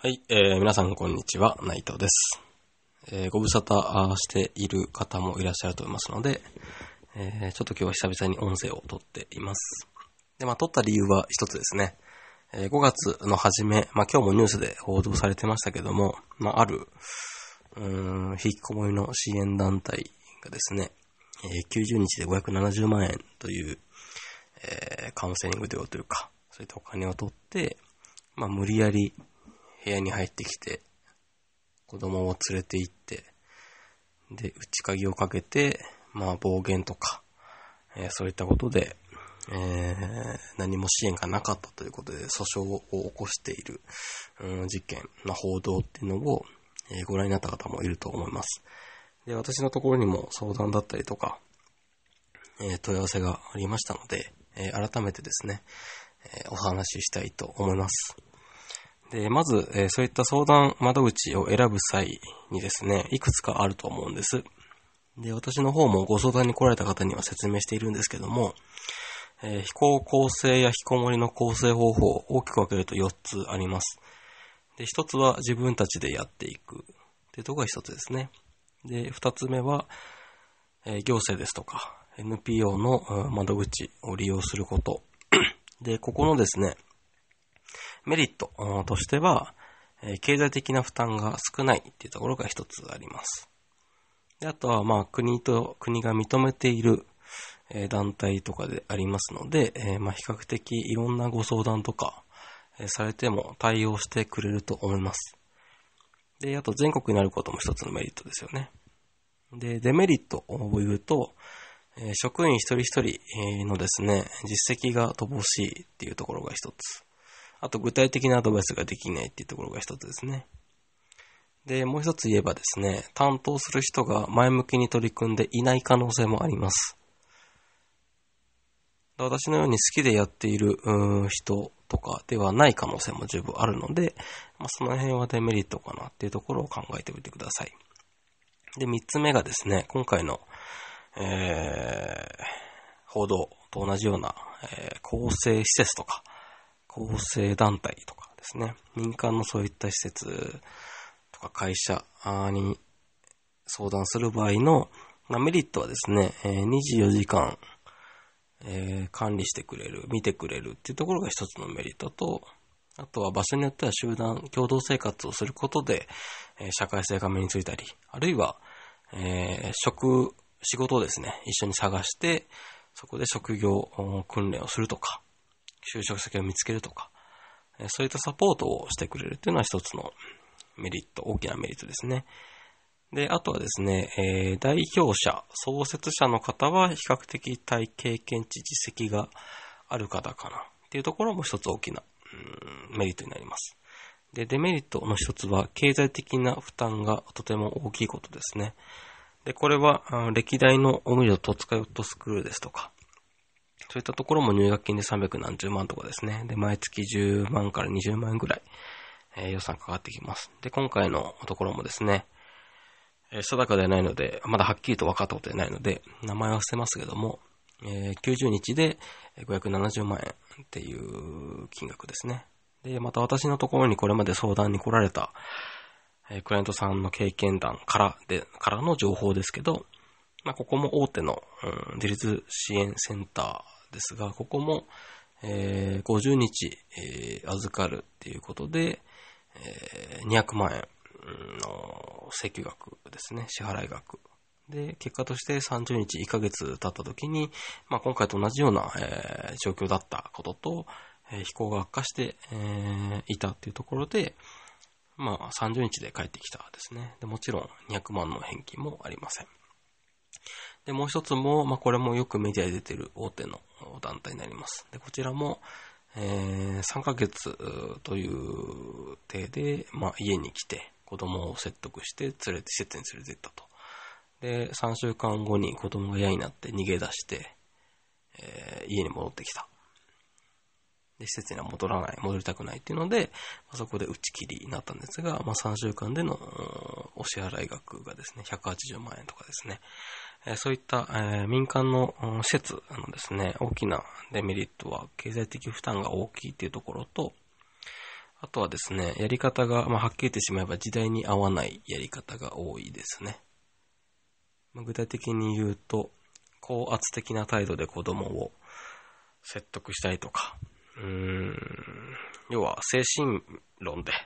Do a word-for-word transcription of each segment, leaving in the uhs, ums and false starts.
はい、えー、皆さんこんにちは、内藤です。えー、ご無沙汰している方もいらっしゃると思いますので、えー、ちょっと今日は久々に音声を撮っています。で、まあ、撮った理由は一つですね。えー、ごがつの初め、まあ、今日もニュースで報道されてましたけども、まあ、ある、うーん、引きこもりの支援団体がですね、えー、きゅうじゅうにちでごひゃくななじゅうまんえんという、えー、カウンセリング料というか、そういったお金を取って、まあ、無理やり部屋に入ってきて、子供を連れて行って、で、内鍵をかけて、まあ、暴言とか、えー、そういったことで、えー、何も支援がなかったということで訴訟を起こしている、うん、事件の報道っていうのを、えー、ご覧になった方もいると思います。で、私のところにも相談だったりとか、えー、問い合わせがありましたので、えー、改めてですね、えー、お話ししたいと思います。で、まず、えー、そういった相談窓口を選ぶ際にですね、いくつかあると思うんです。で、私の方もご相談に来られた方には説明しているんですけども、えー、非行構成や引きこもりの構成方法を大きく分けるとよっつあります。で、ひとつは自分たちでやっていくというところがひとつですね。で、ふたつめは、えー、行政ですとか エヌピーオー の窓口を利用すること。で、ここのですね、メリットとしては、経済的な負担が少ないっていうところが一つあります。で、あとは、まあ、国と、国が認めている団体とかでありますので、まあ、比較的いろんなご相談とかされても対応してくれると思います。で、あと全国になることも一つのメリットですよね。で、デメリットを言うと、職員一人一人のですね、実績が乏しいっていうところが一つ。あと具体的なアドバイスができないっていうところが一つですね。で、もう一つ言えばですね、担当する人が前向きに取り組んでいない可能性もあります。私のように好きでやっている人とかではない可能性も十分あるので、まあ、その辺はデメリットかなっていうところを考えておいてください。で、三つ目がですね、今回の、えー、報道と同じような、えー、公正施設とか、公正団体とかですね、民間のそういった施設とか会社に相談する場合の、まあ、メリットはですね、にじゅうよじかん、えー、管理してくれる、見てくれるっていうところが一つのメリットと、あとは場所によっては集団、共同生活をすることで、えー、社会性が身についたり、あるいは、えー、職、仕事をですね、一緒に探して、そこで職業訓練をするとか、就職先を見つけるとか、そういったサポートをしてくれるっていうのは一つのメリット、大きなメリットですね。で、あとはですね、えー、代表者、創設者の方は比較的体経験値、実績がある方かなっていうところも一つ大きな、うん、メリットになります。で、デメリットの一つは経済的な負担がとても大きいことですね。で、これは歴代のオムリオトツカヨットスクールですとか、そういったところも入学金でさんびゃくなんじゅうまんとかですね。で、毎月じゅうまんからにじゅうまんえんぐらい、えー、予算かかってきます。で、今回のところもですね、えー、定かではないので、まだはっきりと分かったことではないので、名前は捨てますけども、えー、きゅうじゅうにちでごひゃくななじゅうまんえんっていう金額ですね。で、また私のところにこれまで相談に来られた、えー、クライアントさんの経験談からで、からの情報ですけど、まあ、ここも大手の、うん、自立支援センター、ですが、ここも、えー、ごじゅうにち、えー、預かるっていうことで、えー、にひゃくまんえんの請求額ですね、支払い額。で、結果としてさんじゅうにちいっかげつ経った時に、まあ、今回と同じような、えー、状況だったことと、えー、非行が悪化して、えー、いたっていうところで、まあ、さんじゅうにちで帰ってきたですね。で、もちろんにひゃくまんの返金もありません。で、もう一つも、まあ、これもよくメディアで出ている大手の団体になります。で、こちらも、えー、さんかげつという体で、まあ、家に来て、子供を説得して、連れて、施設に連れて行ったと。で、さんしゅうかんごに子供が嫌になって逃げ出して、えー、家に戻ってきた。で、施設には戻らない、戻りたくないっていうので、まあ、そこで打ち切りになったんですが、まあ、さんしゅうかんでのお支払い額がですね、ひゃくはちじゅうまんえんとかですね、そういった、えー、民間の施設のですね、大きなデメリットは経済的負担が大きいというところと、 あとはですね、やり方が、まあ、はっきり言ってしまえば時代に合わないやり方が多いですね。まあ、具体的に言うと、高圧的な態度で子供を説得したりとか、うーん、要は精神論で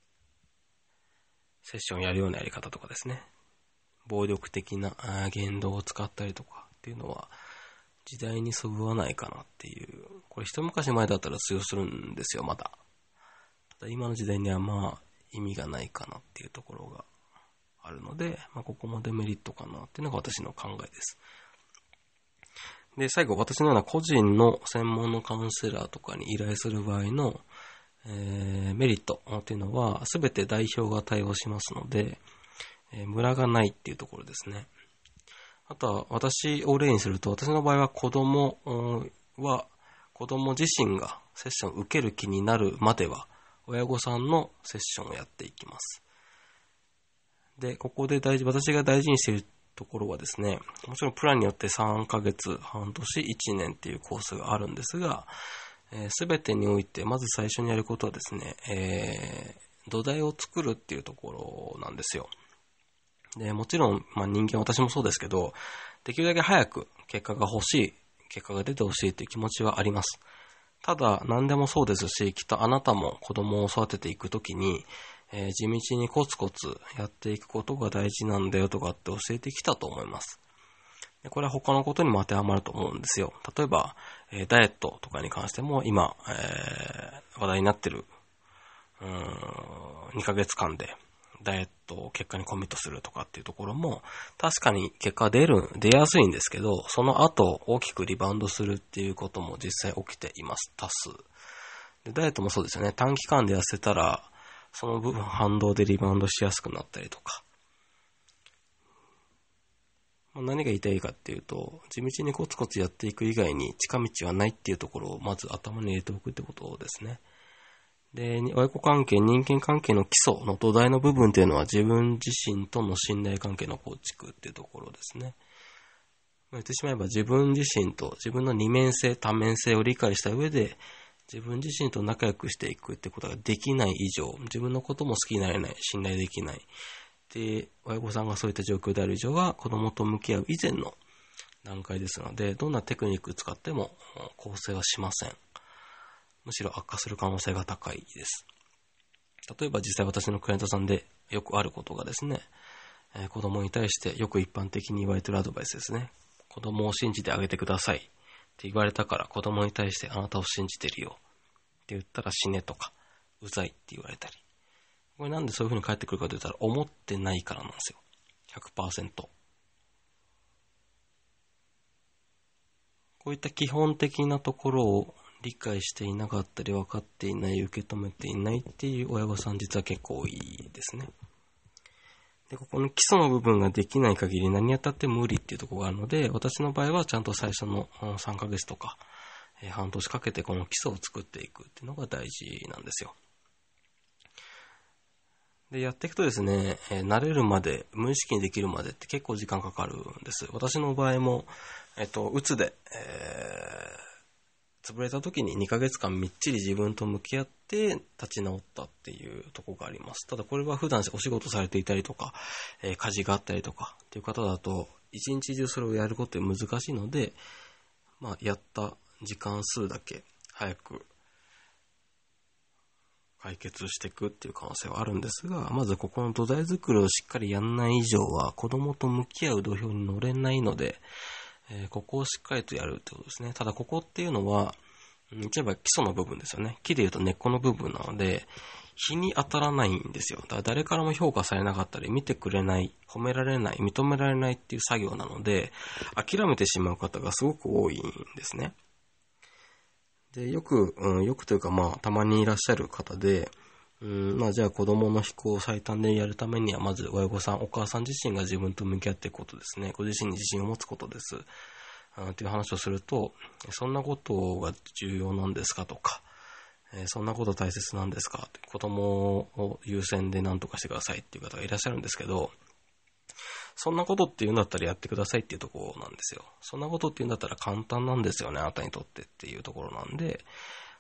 セッションをやるようなやり方とかですね。暴力的な言動を使ったりとかっていうのは時代にそぐわないかなっていう。これ一昔前だったら通用するんですよ、まだ。ただ今の時代にはまあ意味がないかなっていうところがあるので、まあ、ここもデメリットかなっていうのが私の考えです。で、最後、私のような個人の専門のカウンセラーとかに依頼する場合の、えー、メリットっていうのは、すべて代表が対応しますので、えー、ムラがないっていうところですね。あとは、私を例にすると、私の場合は子供は、子供自身がセッションを受ける気になるまでは、親御さんのセッションをやっていきます。で、ここで大事、私が大事にしているところはですね、もちろんプランによってさんかげつ、半年、いちねんっていうコースがあるんですが、すべ、えー、てにおいて、まず最初にやることはですね、えー、土台を作るっていうところなんですよ。で、もちろん、まあ、人間、私もそうですけど、できるだけ早く結果が欲しい、結果が出てほしいという気持ちはあります。ただ、何でもそうですし、きっとあなたも子供を育てていくときに、えー、地道にコツコツやっていくことが大事なんだよとかって教えてきたと思います。でこれは他のことにも当てはまると思うんですよ。例えば、えー、ダイエットとかに関しても今、えー、話題になってるうーんにかげつかんでダイエットを結果にコミットするとかっていうところも確かに結果出る、出やすいんですけど、その後大きくリバウンドするっていうことも実際起きています。多数。でダイエットもそうですよね。短期間で痩せたらその部分反動でリバウンドしやすくなったりとか。何が言いたいかっていうと、地道にコツコツやっていく以外に近道はないっていうところをまず頭に入れておくってことですね。で、親子関係、人間関係の基礎の土台の部分っていうのは自分自身との信頼関係の構築っていうところですね。言ってしまえば自分自身と自分の二面性、多面性を理解した上で自分自身と仲良くしていくってことができない以上、自分のことも好きになれない、信頼できない。で、親御さんがそういった状況である以上は子供と向き合う以前の段階ですので、どんなテクニックを使っても構成はしません。むしろ悪化する可能性が高いです。例えば実際私のクライアントさんでよくあることがですね、えー、子供に対してよく一般的に言われているアドバイスですね。子供を信じてあげてくださいって言われたから子供に対してあなたを信じてるよって言ったら死ねとかうざいって言われたり。これなんでそういう風に返ってくるかと言ったら思ってないからなんですよ。ひゃくパーセント。こういった基本的なところを理解していなかったり分かっていない、受け止めていないっていう親御さん実は結構多いですね。で、ここの基礎の部分ができない限り何やったって無理っていうところがあるので、私の場合はちゃんと最初のさんかげつとか半年かけてこの基礎を作っていくっていうのが大事なんですよ。で、やっていくとですね、えー、慣れるまで、無意識にできるまでって結構時間かかるんです。私の場合も、えっと、うつで、えー、潰れた時ににかげつかんみっちり自分と向き合って立ち直ったっていうところがあります。ただこれは普段お仕事されていたりとか、えー、家事があったりとかっていう方だと、一日中それをやること難しいので、まあ、やった時間数だけ早く解決していくっていう可能性はあるんですが、まずここの土台作りをしっかりやんない以上は子供と向き合う土俵に乗れないので、えー、ここをしっかりとやるってことですね。ただここっていうのは、言っちゃえば基礎の部分ですよね。木で言うと根っこの部分なので、日に当たらないんですよ。だから誰からも評価されなかったり、見てくれない、褒められない、認められないっていう作業なので、諦めてしまう方がすごく多いんですね。で、よく、うん、よくというかまあ、たまにいらっしゃる方で、うん、まあじゃあ子供の飛行を最短でやるためには、まず親御さん、お母さん自身が自分と向き合っていくことですね。ご自身に自信を持つことです。うん、という話をすると、そんなことが重要なんですかとか、えー、そんなこと大切なんですか、子供を優先で何とかしてくださいっていう方がいらっしゃるんですけど、そんなことって言うんだったらやってくださいっていうところなんですよ。そんなことって言うんだったら簡単なんですよね、あなたにとってっていうところなんで、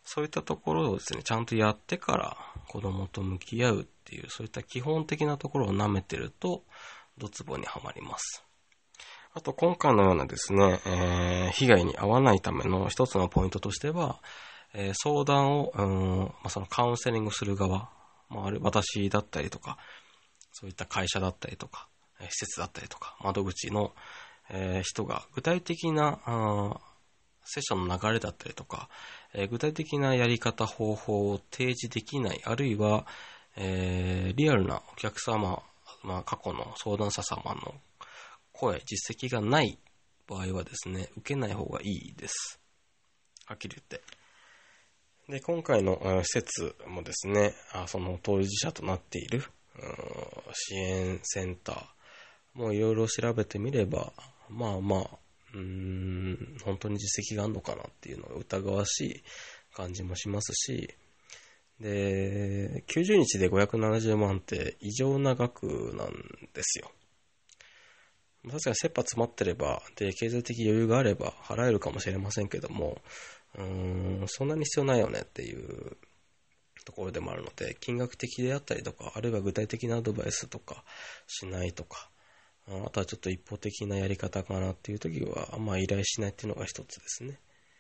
そういったところをですね、ちゃんとやってから子供と向き合うっていう、そういった基本的なところを舐めてると、ドツボにはまります。あと、今回のようなですね、えー、被害に遭わないための一つのポイントとしては、えー、相談を、うんまあ、そのカウンセリングする側、まあ、ある私だったりとか、そういった会社だったりとか、施設だったりとか、窓口の、えー、人が具体的なあセッションの流れだったりとか、えー、具体的なやり方、方法を提示できない、あるいは、えー、リアルなお客様、まあ、過去の相談者様の声、実績がない場合はですね、受けない方がいいです。はっきり言って。で、今回の施設もですね、その当事者となっている支援センターもいろいろ調べてみれば、まあまあ、うーん、本当に実績があるのかなっていうのが疑わしい感じもしますし、で、きゅうじゅうにちでごひゃくななじゅうまんって異常な額なんですよ。確かに切羽詰まってれば、で、経済的余裕があれば払えるかもしれませんけども、うーん、そんなに必要ないよねっていうところでもあるので、金額的であったりとか、あるいは具体的なアドバイスとかしないとか、あとはちょっと一方的なやり方かなっていう時は、まあ依頼しないっていうのが一つですね。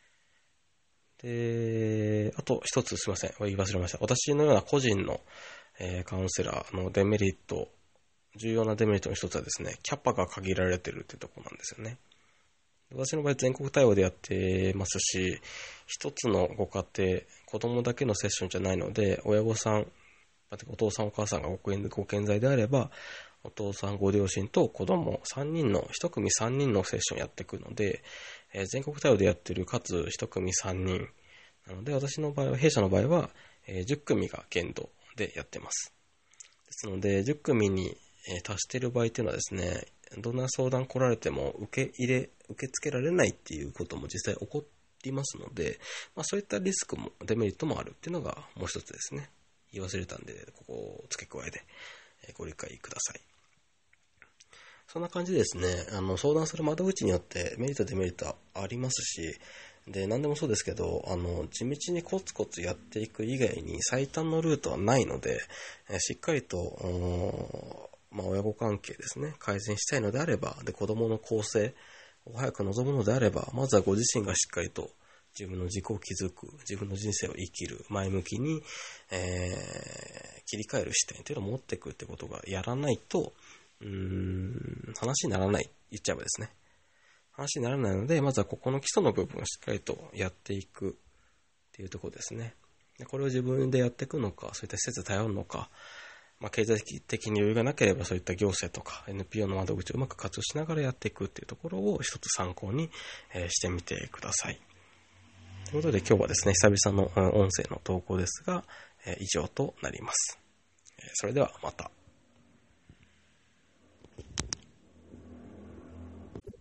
で、あと一つすいません、言い忘れました。私のような個人の、えー、カウンセラーのデメリット、重要なデメリットの一つはですね、キャパが限られてるっていうところなんですよね。私の場合全国対応でやってますし、一つのご家庭、子供だけのセッションじゃないので、親御さん、お父さんお母さんがご健在であれば、お父さんご両親と子供さんにんの、一組さんにんのセッションやっていくので、えー、全国対応でやってるかつ一組さんにん。なので私の場合は、弊社の場合は、えー、じゅっくみが限度でやってます。ですので、じゅっくみに達している場合っていうのはですね、どんな相談来られても受け入れ、受け付けられないっていうことも実際起こりますので、まあそういったリスクも、デメリットもあるっていうのがもう一つですね。言い忘れたんで、ここを付け加えてご理解ください。そんな感じでですね、あの、相談する窓口によってメリット、デメリットありますし、で、何でもそうですけど、あの、地道にコツコツやっていく以外に最短のルートはないので、しっかりと、まあ、親子関係ですね、改善したいのであれば、で、子供の更生を早く望むのであれば、まずはご自身がしっかりと自分の自己を築く、自分の人生を生きる、前向きに、えー、切り替える視点というのを持っていくってことがやらないと、うーん、話にならない、言っちゃえばですね。話にならないので、まずはここの基礎の部分をしっかりとやっていくっていうところですね。でこれを自分でやっていくのか、そういった施設頼るのか、まあ、経済的に余裕がなければそういった行政とか エヌピーオー の窓口をうまく活用しながらやっていくっていうところを一つ参考にしてみてください。ということで今日はですね、久々の音声の投稿ですが、以上となります。それではまた。